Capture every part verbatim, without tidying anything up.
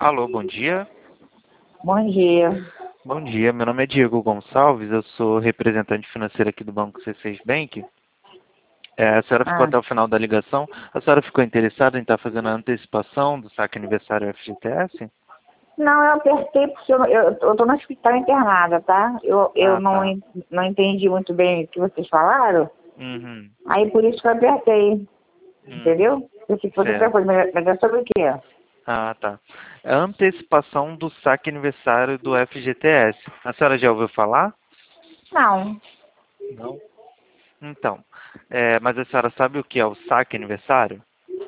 Alô, bom dia. Bom dia. Bom dia, meu nome é Diego Gonçalves, eu sou representante financeiro aqui do Banco C seis Bank. É, a senhora ficou Ah, até o final da ligação. A senhora ficou interessada em estar fazendo a antecipação do saque aniversário F G T S? não, eu apertei porque eu, eu, eu tô no hospital internada, tá? Eu, eu Ah, não, tá. en- não entendi muito bem o que vocês falaram, Uhum. aí por isso que eu apertei, Uhum. entendeu? Eu sei que foi outra Certo. coisa, mas mas é sobre o quê? Ah, tá. É a antecipação do saque aniversário do F G T S. A senhora já ouviu falar? Não, Não. Então, é, mas a senhora sabe o que é o saque aniversário?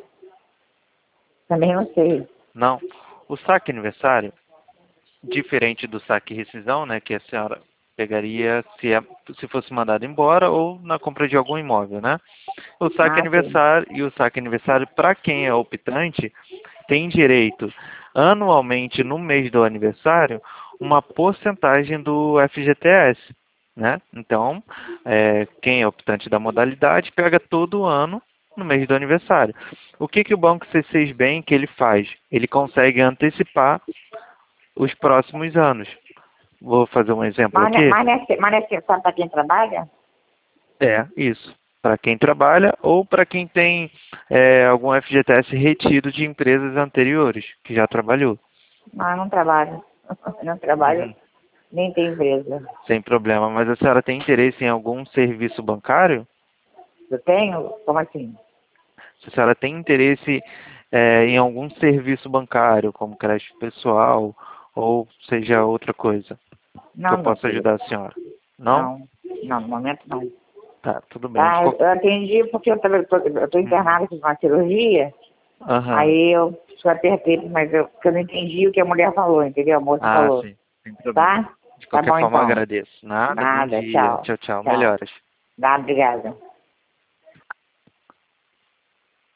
também não sei. Não. O saque aniversário, diferente do saque e rescisão, né, que a senhora pegaria se, a- se fosse mandado embora ou na compra de algum imóvel, né? O saque Ah, sim. aniversário e o saque aniversário, para quem é optante, tem direito anualmente no mês do aniversário uma porcentagem do F G T S, né? Então, é, quem é optante da modalidade pega todo ano no mês do aniversário. O que que o Banco C seis Bank ele faz? Ele consegue antecipar os próximos anos. Vou fazer um exemplo Mas, não é- aqui. mas, não é- mas não é só para quem trabalha? É, isso. Para quem trabalha ou para quem tem é, algum F G T S retido de empresas anteriores, que já trabalhou. Não, eu não trabalho. Não trabalho, Uhum. nem tem empresa. Sem problema. Mas a senhora tem interesse em algum serviço bancário? Eu tenho? Como assim? Se a senhora tem interesse é, em algum serviço bancário, como crédito pessoal ou seja outra coisa, que eu Não, meu possa filho. ajudar a senhora? Não? Não, não, no momento não. Tá, tudo bem. De Tá, qual- eu atendi porque eu tava- eu tô, eu tô Uhum. internada, fiz uma cirurgia, Aham. aí eu só apertei, mas eu, porque eu não entendi o que a mulher falou, entendeu? A moça Ah, falou, sim. Sem problema. tá? De Tá qualquer bom forma, eu então. agradeço. Nada, bom Nada, dia. tchau. Tchau, tchau. Tchau. Melhoras. Nada, obrigada.